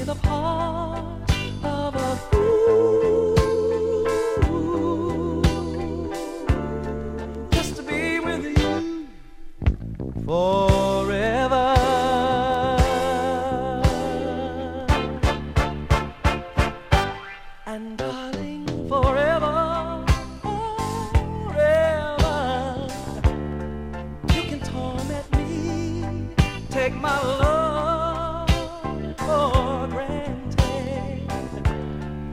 the part of a fool just to be with you forever. And darling, forever, forever, you can torment me, take my love